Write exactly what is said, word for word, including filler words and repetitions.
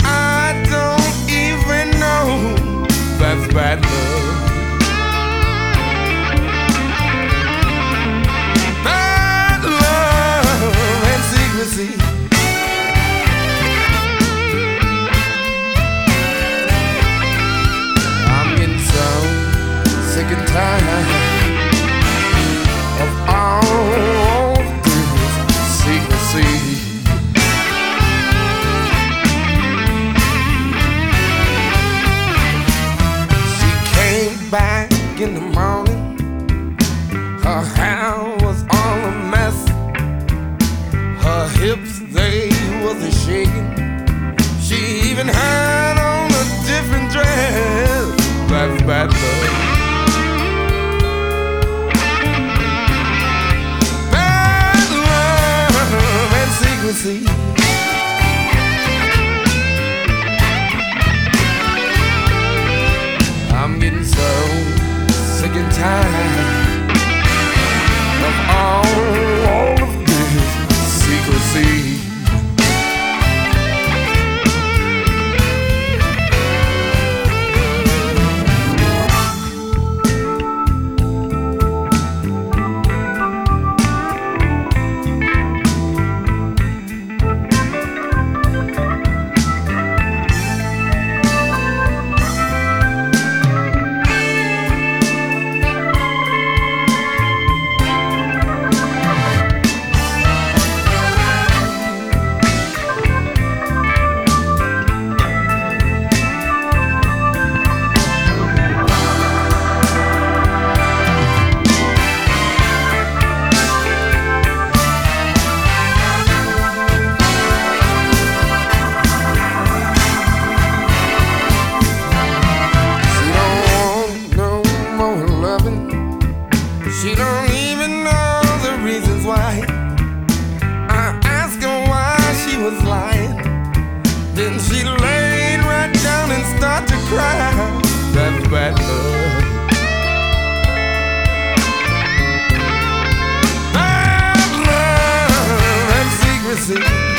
I don't even know that's bad love. Bad love and secrecy. I'm getting so sick and tired of all this secrecy. Back in the morning, her hair was all a mess. Her hips, they wasn't shaking. She even had on a different dress. That's bad love. Bad love and secrecy. I'm getting so sick and tired of all, all of this secrecy. She don't even know the reasons why. I asked her why she was lying. Then she laid right down and started to cry. That's bad love. Bad love and secrecy.